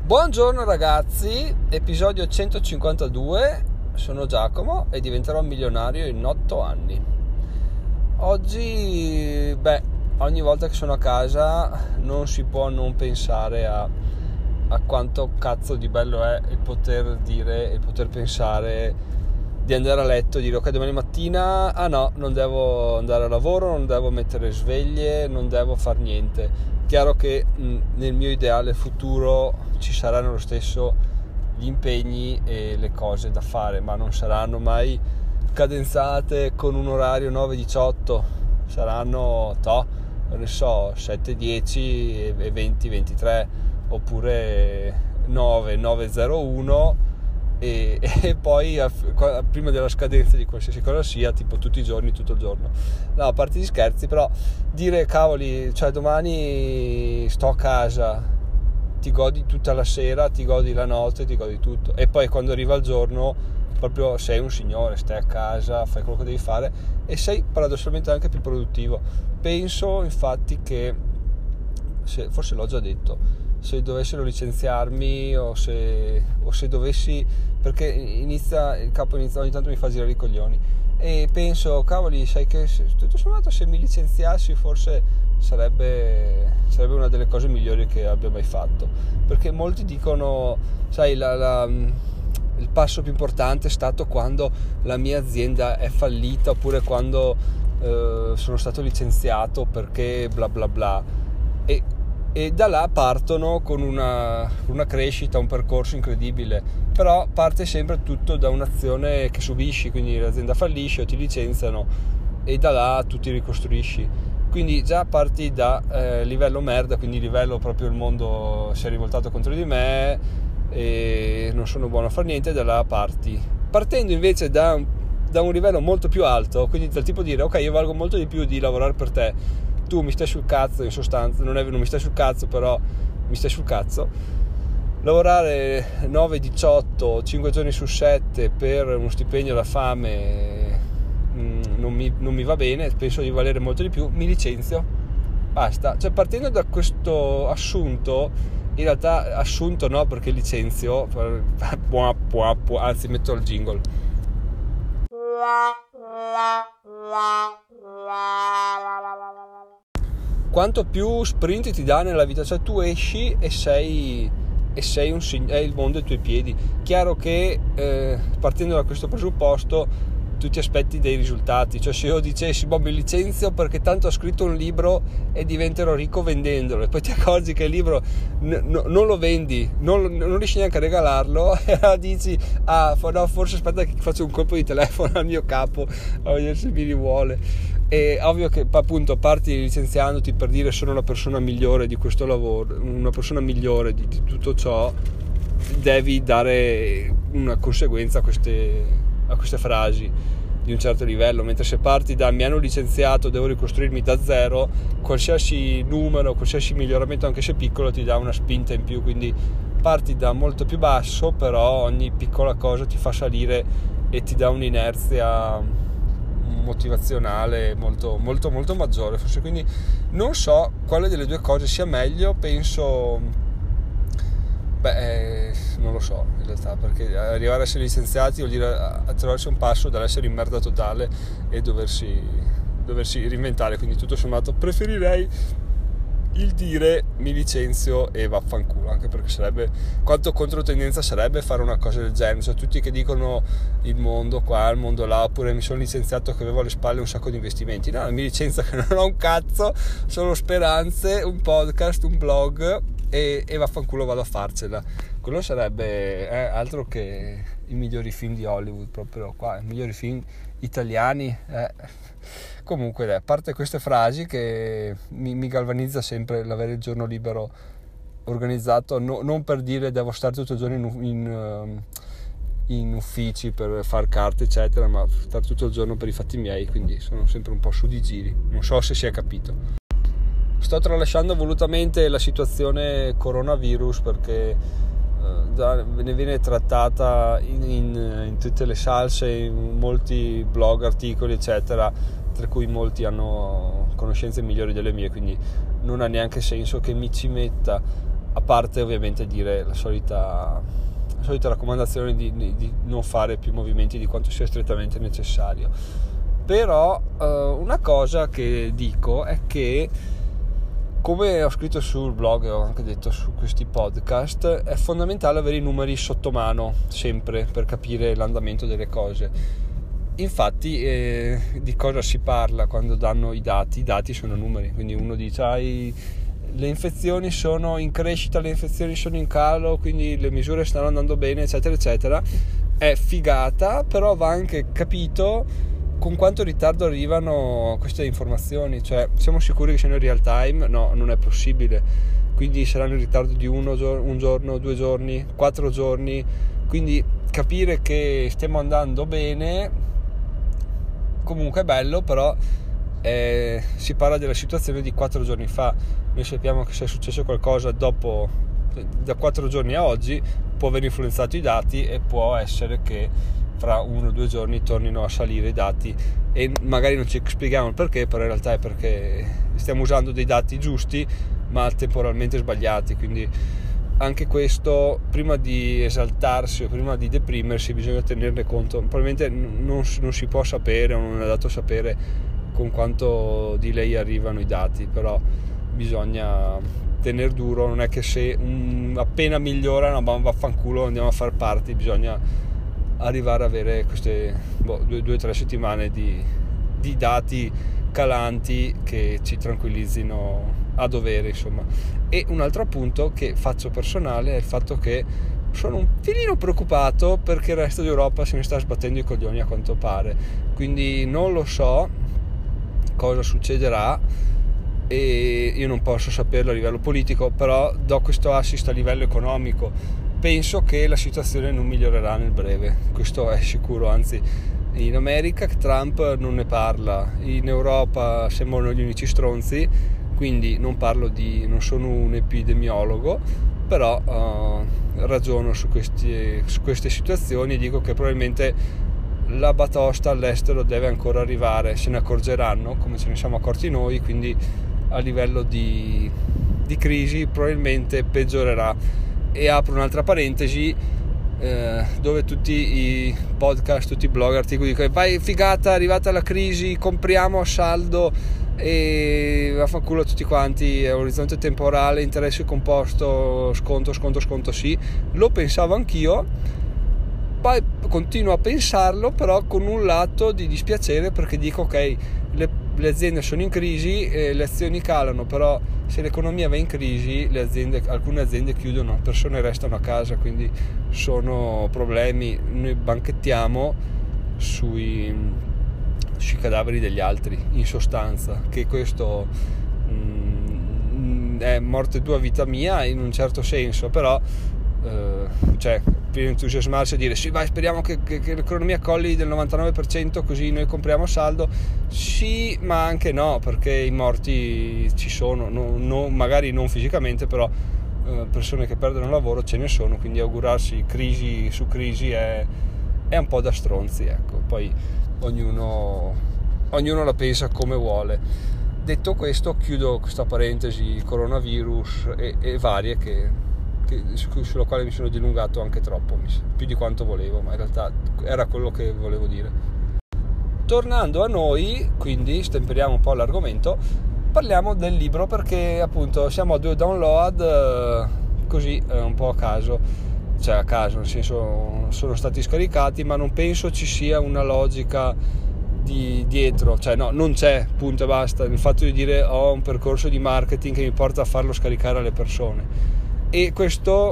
Buongiorno ragazzi, episodio 152, sono Giacomo e diventerò milionario in 8 anni. Oggi, ogni volta che sono a casa non si può non pensare a quanto cazzo di bello è il poter dire, il poter pensare di andare a letto e dire ok, domani mattina, non devo andare a lavoro, non devo mettere sveglie, non devo far niente. Chiaro che nel mio ideale futuro ci saranno lo stesso gli impegni e le cose da fare, ma non saranno mai cadenzate con un orario 9-18, saranno 7-10 e 20-23 oppure 9-9-0-1 e poi prima della scadenza di qualsiasi cosa sia, tipo tutti i giorni, tutto il giorno. No, a parte gli scherzi, però dire cavoli, cioè domani sto a casa, ti godi tutta la sera, ti godi la notte, ti godi tutto, e poi quando arriva il giorno proprio sei un signore, stai a casa, fai quello che devi fare e sei paradossalmente anche più produttivo. Penso infatti che, forse l'ho già detto, se dovessero licenziarmi o se dovessi, perché il capo inizia ogni tanto mi fa girare i coglioni e penso cavoli, sai che tutto sommato se mi licenziassi forse sarebbe una delle cose migliori che abbia mai fatto, perché molti dicono sai il passo più importante è stato quando la mia azienda è fallita oppure quando sono stato licenziato perché bla bla bla, e da là partono con una crescita, un percorso incredibile, però parte sempre tutto da un'azione che subisci, quindi l'azienda fallisce o ti licenziano e da là tu ti ricostruisci, quindi già parti da livello merda, quindi livello proprio il mondo si è rivoltato contro di me e non sono buono a far niente, da là partendo invece da un livello molto più alto, quindi del tipo dire ok, io valgo molto di più di lavorare per te, tu mi stai sul cazzo, in sostanza non mi stai sul cazzo, però mi stai sul cazzo, lavorare 9-18 5 giorni su 7 per uno stipendio da fame non mi va bene, penso di valere molto di più, mi licenzio, basta. Cioè partendo da questo assunto, in realtà assunto no, perché licenzio anzi metto il jingle. Quanto più sprint ti dà nella vita, cioè tu esci e sei il mondo ai tuoi piedi. Chiaro che partendo da questo presupposto tu ti aspetti dei risultati, cioè se io dicessi mi licenzio perché tanto ho scritto un libro e diventerò ricco vendendolo, e poi ti accorgi che il libro non lo vendi, non riesci neanche a regalarlo e dici forse aspetta che faccio un colpo di telefono al mio capo a vedere se mi rivuole. È ovvio che appunto parti licenziandoti per dire sono la persona migliore di questo lavoro, una persona migliore di tutto ciò, devi dare una conseguenza a queste frasi di un certo livello, mentre se parti da mi hanno licenziato, devo ricostruirmi da zero, qualsiasi numero, qualsiasi miglioramento anche se piccolo ti dà una spinta in più, quindi parti da molto più basso, però ogni piccola cosa ti fa salire e ti dà un'inerzia motivazionale molto molto molto maggiore, forse. Quindi non so quale delle due cose sia meglio, penso non lo so in realtà, perché arrivare a essere licenziati vuol dire attraverso un passo dall'essere in merda totale e doversi reinventare, quindi tutto sommato preferirei il dire mi licenzio e vaffanculo, anche perché sarebbe, quanto controtendenza sarebbe fare una cosa del genere, cioè tutti che dicono il mondo qua, il mondo là, oppure mi sono licenziato che avevo alle spalle un sacco di investimenti. No, mi licenzio che non ho un cazzo, solo speranze, un podcast, un blog e vaffanculo, vado a farcela. Quello sarebbe altro che i migliori film di Hollywood, proprio qua, i migliori film italiani. Comunque, a parte queste frasi che mi galvanizza sempre l'avere il giorno libero organizzato, non per dire devo stare tutto il giorno in uffici per far carte eccetera, ma stare tutto il giorno per i fatti miei, quindi sono sempre un po' su di giri. Non so se si è capito. Sto tralasciando volutamente la situazione coronavirus perché ne viene trattata in tutte le salse, in molti blog, articoli eccetera, tra cui molti hanno conoscenze migliori delle mie, quindi non ha neanche senso che mi ci metta a parte ovviamente dire la solita raccomandazione di non fare più movimenti di quanto sia strettamente necessario. Però una cosa che dico è che, come ho scritto sul blog e ho anche detto su questi podcast, è fondamentale avere i numeri sotto mano sempre per capire l'andamento delle cose. Infatti di cosa si parla quando danno i dati? I dati sono numeri, quindi uno dice le infezioni sono in crescita, le infezioni sono in calo, quindi le misure stanno andando bene, eccetera eccetera. È figata, però va anche capito con quanto ritardo arrivano queste informazioni. Cioè, siamo sicuri che siano in real time? No, non è possibile. Quindi saranno in ritardo di un giorno, 2 giorni, 4 giorni. Quindi capire che stiamo andando bene comunque è bello, però si parla della situazione di 4 giorni fa. Noi sappiamo che se è successo qualcosa dopo, da 4 giorni a oggi, può aver influenzato i dati e può essere che fra 1 o 2 giorni tornino a salire i dati e magari non ci spieghiamo il perché, però in realtà è perché stiamo usando dei dati giusti ma temporalmente sbagliati. Quindi anche questo, prima di esaltarsi o prima di deprimersi, bisogna tenerne conto. Probabilmente non si può sapere, o non è dato sapere con quanto delay arrivano i dati, però bisogna tenere duro. Non è che se appena migliorano vaffanculo, andiamo a far party. Bisogna arrivare a avere queste 2 o 3 settimane di dati calanti che ci tranquillizzino a dovere, insomma. E un altro appunto che faccio personale è il fatto che sono un filino preoccupato perché il resto d'Europa se ne sta sbattendo i coglioni a quanto pare, quindi non lo so cosa succederà e io non posso saperlo a livello politico, però do questo assist a livello economico. Penso che la situazione non migliorerà nel breve, questo è sicuro. Anzi, in America Trump non ne parla, in Europa sembrano gli unici stronzi, quindi non sono un epidemiologo, però ragiono su queste situazioni e dico che probabilmente la batosta all'estero deve ancora arrivare, se ne accorgeranno come ce ne siamo accorti noi, quindi a livello di crisi probabilmente peggiorerà. E apro un'altra parentesi, dove tutti i podcast, tutti i blog, articoli dicono vai figata, è arrivata la crisi, compriamo a saldo e vaffanculo a tutti quanti, è orizzonte temporale, interesse composto, sconto, sì, lo pensavo anch'io, poi continuo a pensarlo però con un lato di dispiacere, perché dico ok, le aziende sono in crisi, le azioni calano, però se l'economia va in crisi alcune aziende chiudono, persone restano a casa, quindi sono problemi. Noi banchettiamo sui cadaveri degli altri, in sostanza, che questo è morte tua vita mia in un certo senso, però cioè per entusiasmarsi a dire sì vai, speriamo che l'economia colli del 99% così noi compriamo a saldo, sì, ma anche no, perché i morti ci sono, magari non fisicamente, però persone che perdono il lavoro ce ne sono, quindi augurarsi crisi su crisi è un po' da stronzi, ecco. Poi ognuno la pensa come vuole. Detto questo, chiudo questa parentesi coronavirus e varie sulla quale mi sono dilungato anche troppo, più di quanto volevo, ma in realtà era quello che volevo dire. Tornando a noi, quindi stemperiamo un po' l'argomento, parliamo del libro, perché appunto siamo a 2 download così un po' a caso, cioè a caso nel senso sono stati scaricati, ma non penso ci sia una logica dietro, cioè no, non c'è, punto e basta. Il fatto di dire ho un percorso di marketing che mi porta a farlo scaricare alle persone, e questo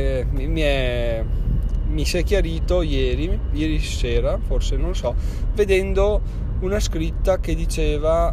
mi si è chiarito ieri sera, forse, non lo so, vedendo una scritta che diceva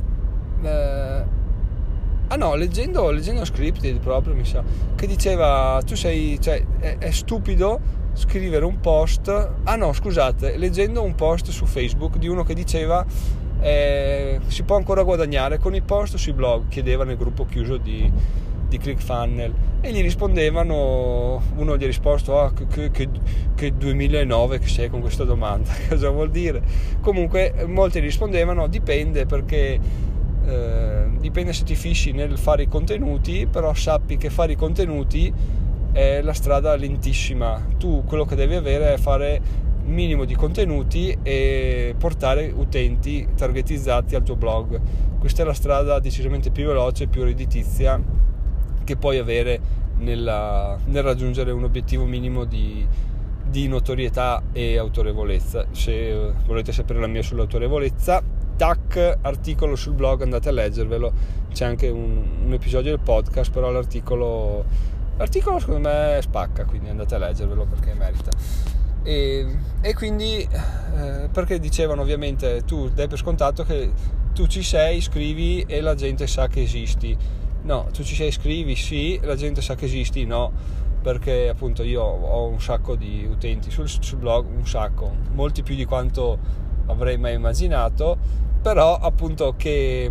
leggendo scripted proprio, mi sa, che diceva è stupido scrivere un post, leggendo un post su Facebook di uno che diceva si può ancora guadagnare con i post sui blog, chiedeva nel gruppo chiuso di ClickFunnels, e gli rispondevano, uno gli ha risposto che 2009 che sei con questa domanda, cosa vuol dire? Comunque molti rispondevano dipende, perché dipende se ti fissi nel fare i contenuti, però sappi che fare i contenuti è la strada lentissima. Tu quello che devi avere è fare minimo di contenuti e portare utenti targetizzati al tuo blog. Questa è la strada decisamente più veloce e più redditizia che puoi avere nel raggiungere un obiettivo minimo di notorietà e autorevolezza. Se volete sapere la mia sull'autorevolezza, tac, articolo sul blog, andate a leggervelo, c'è anche un episodio del podcast, però l'articolo secondo me spacca, quindi andate a leggervelo perché merita. E quindi perché dicevano ovviamente tu dai per scontato che tu ci sei, scrivi e la gente sa che esisti. No, tu ci sei, scrivi, sì, la gente sa che esisti, no, perché appunto io ho un sacco di utenti sul blog, un sacco, molti più di quanto avrei mai immaginato, però appunto che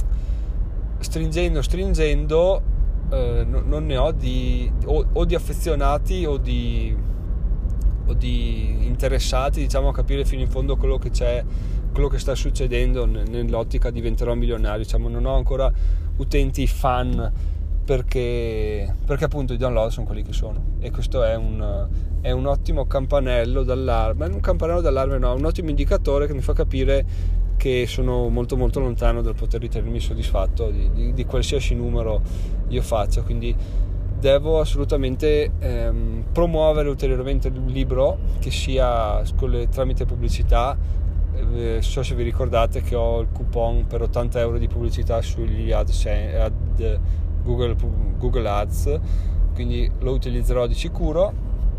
stringendo non ne ho di affezionati o di interessati, diciamo, a capire fino in fondo quello che c'è, quello che sta succedendo nell'ottica diventerò milionario. Diciamo, non ho ancora utenti fan perché appunto i download sono quelli che sono, e questo è un ottimo campanello d'allarme, un ottimo indicatore che mi fa capire che sono molto molto lontano dal poter ritenermi soddisfatto di qualsiasi numero io faccia. Quindi devo assolutamente promuovere ulteriormente il libro, che sia tramite pubblicità. So se vi ricordate che ho il coupon per 80 euro di pubblicità sugli Google Ads, quindi lo utilizzerò di sicuro.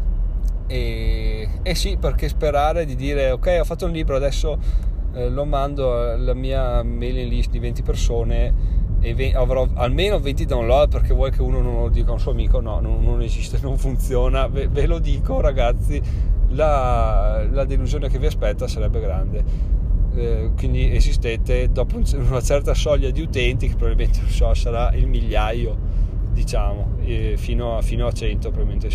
E sì, perché sperare di dire ok, ho fatto un libro, adesso lo mando alla mia mailing list di 20 persone e avrò almeno 20 download, perché vuoi che uno non lo dica a un suo amico? No, non esiste, non funziona, ve lo dico ragazzi, la delusione che vi aspetta sarebbe grande. Quindi esistete dopo una certa soglia di utenti, che probabilmente non so, sarà il migliaio, diciamo, fino a 100 probabilmente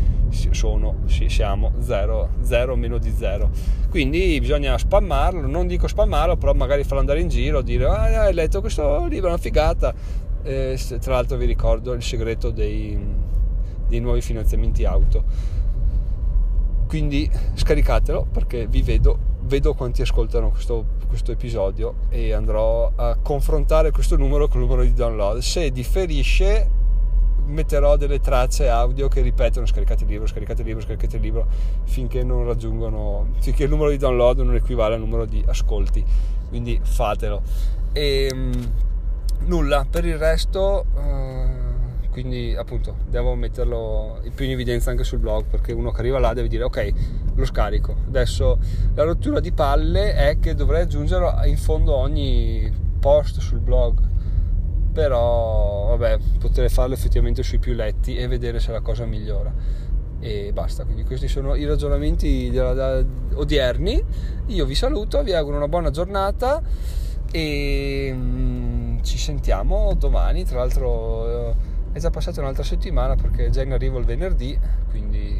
siamo 0 meno di 0. Quindi bisogna spammarlo, non dico spammarlo, però magari farlo andare in giro, dire hai letto questo libro, è una figata. Tra l'altro vi ricordo il segreto dei nuovi finanziamenti auto, quindi scaricatelo, perché vi vedo quanti ascoltano questo episodio, e andrò a confrontare questo numero con il numero di download. Se differisce metterò delle tracce audio che ripetono scaricate il libro finché il numero di download non equivale al numero di ascolti. Quindi fatelo. E nulla per il resto, quindi appunto devo metterlo più in evidenza anche sul blog, perché uno che arriva là deve dire ok, lo scarico. Adesso la rottura di palle è che dovrei aggiungere in fondo ogni post sul blog, però vabbè, potrei farlo effettivamente sui più letti e vedere se la cosa migliora, e basta. Quindi questi sono i ragionamenti odierni. Io vi saluto, vi auguro una buona giornata e ci sentiamo domani. Tra l'altro è già passata un'altra settimana, perché è già in arrivo il venerdì, quindi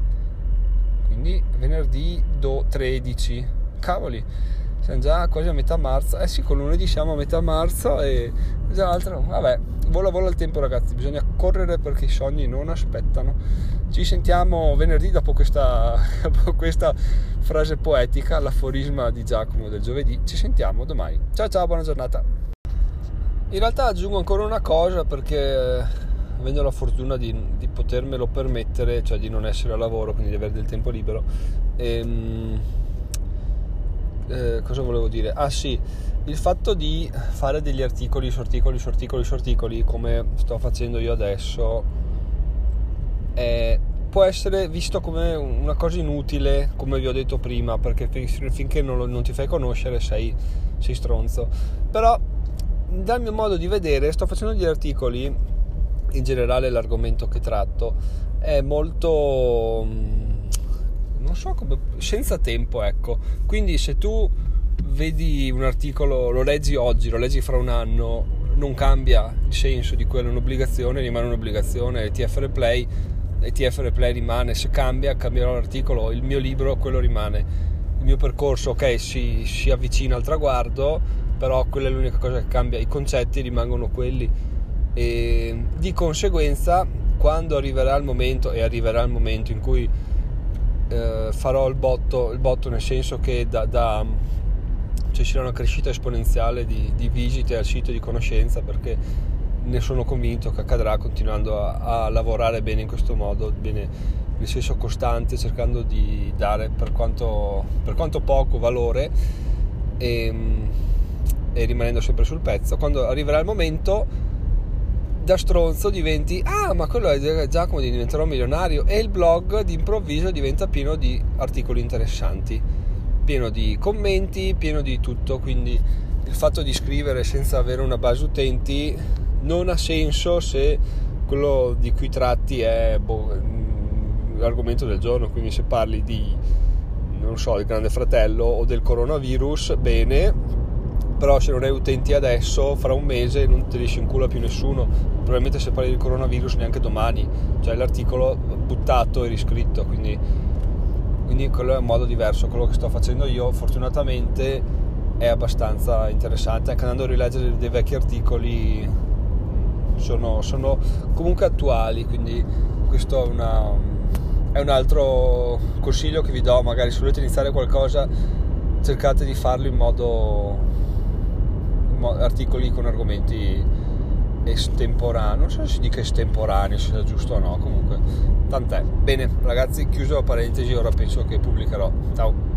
venerdì 13, cavoli, siamo già quasi a metà marzo. Sì, con lunedì siamo a metà marzo e già l'altro, vabbè, vola il tempo ragazzi, bisogna correre perché i sogni non aspettano. Ci sentiamo venerdì dopo questa frase poetica, l'aforisma di Giacomo del giovedì. Ci sentiamo domani, ciao, buona giornata. In realtà aggiungo ancora una cosa, perché avendo la fortuna di potermelo permettere, cioè di non essere a lavoro, quindi di avere del tempo libero, cosa volevo dire? Sì, il fatto di fare degli articoli su articoli come sto facendo io adesso può essere visto come una cosa inutile, come vi ho detto prima, perché finché non ti fai conoscere sei stronzo. Però dal mio modo di vedere sto facendo degli articoli, in generale l'argomento che tratto è molto, non so come, senza tempo, ecco. Quindi se tu vedi un articolo, lo leggi oggi, lo leggi fra un anno, non cambia il senso di quello, un'obbligazione rimane un'obbligazione, TF Replay rimane. Se cambierò l'articolo, il mio libro, quello rimane. il mio percorso, ok, si avvicina al traguardo, però quella è l'unica cosa che cambia, i concetti rimangono quelli, e di conseguenza quando arriverà il momento in cui farò il botto nel senso che ci sarà una crescita esponenziale di visite al sito di conoscenza, perché ne sono convinto che accadrà continuando a lavorare bene in questo modo, bene nel senso costante, cercando di dare per quanto poco valore e rimanendo sempre sul pezzo. Quando arriverà il momento, da stronzo diventi ma quello è Giacomo, diventerò milionario, e il blog d'improvviso diventa pieno di articoli interessanti, pieno di commenti, pieno di tutto. Quindi il fatto di scrivere senza avere una base utenti non ha senso se quello di cui tratti è l'argomento del giorno. Quindi se parli di, non so, del Grande Fratello o del coronavirus, bene, però se non hai utenti adesso, fra un mese non te li si incula più nessuno. Probabilmente se parli del coronavirus neanche domani, cioè l'articolo buttato e riscritto. Quindi quello è un modo diverso. Quello che sto facendo io fortunatamente è abbastanza interessante, anche andando a rileggere dei vecchi articoli sono comunque attuali. Quindi questo è un altro consiglio che vi do. Magari se volete iniziare qualcosa, cercate di farlo in modo articoli con argomenti estemporanei, non so se si dica estemporanei, se sia giusto o no, comunque tant'è. Bene ragazzi, chiuso la parentesi, ora penso che pubblicherò. Ciao.